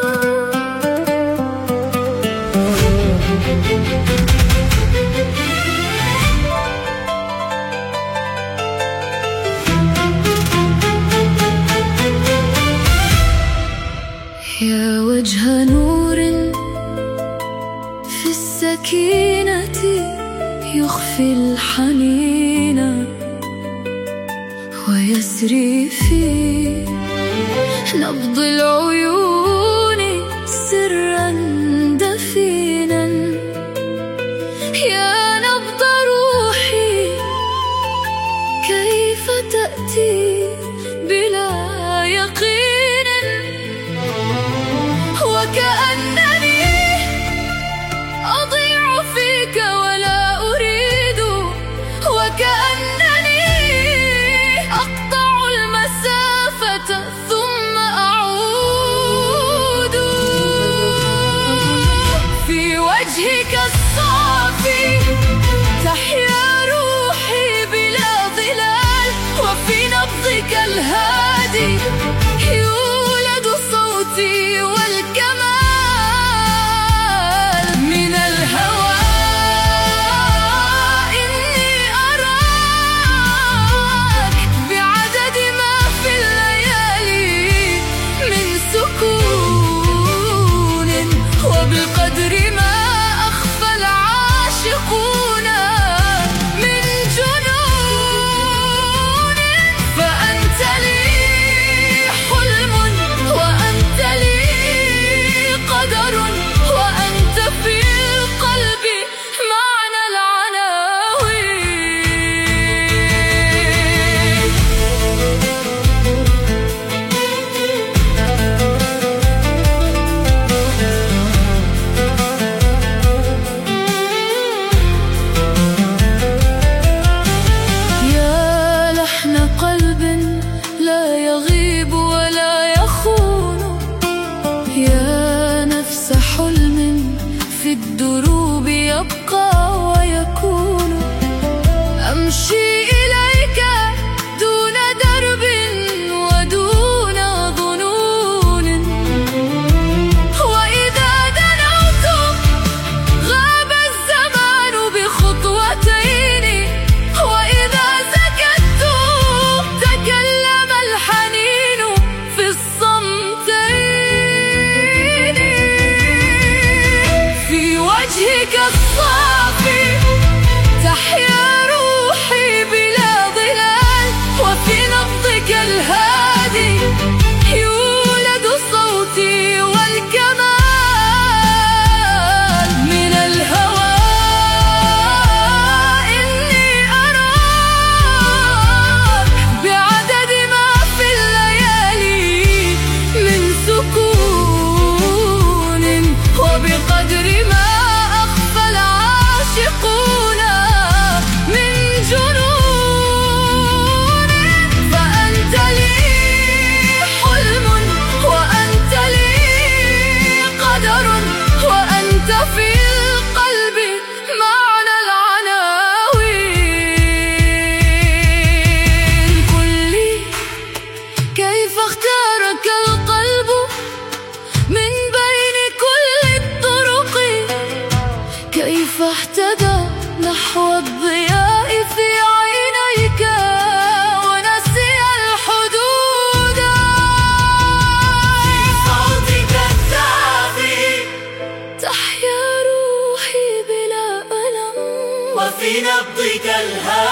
يا وجه نور في السكينة يخفي الحنين ويسري في نبض العيون سرا دفينا. يا نبض روحي كيف تأتي بلا يقين، وكأنني أضيع فيك ولا أريد، وكأنني أقطع المسافة ثم أعود. في وجهك الصافي تحيا روحي بلا ظلال، وفي نبضك الهادي يولد صوتي الدروب يبقى ويكون. أمشي إليك دون درب ودون ظنون، وإذا دنوت غاب الزمان بخطوتين، وإذا سكت تكلم الحنين في الصمتين. في وجهك الصافي تحيا روحي بلا ظلال، وفي نبضك الهادي يولد صوتي والكمال. من الهوى إني أراك بعدد ما في الليالي من سكون، وبقدر ما أخفى العاشقون من جنون. فأنت لي حلم وأنت لي قدر، وأنت في القلب معنى العناوين. قل لي كيف اختارك القلب من بين كل الطرق، كيف اهتدى نحو الضياء في عينيك ونسي الحدود. في صوتك الثابت تحيا روحي بلا ألم، وفي نبضك الهادي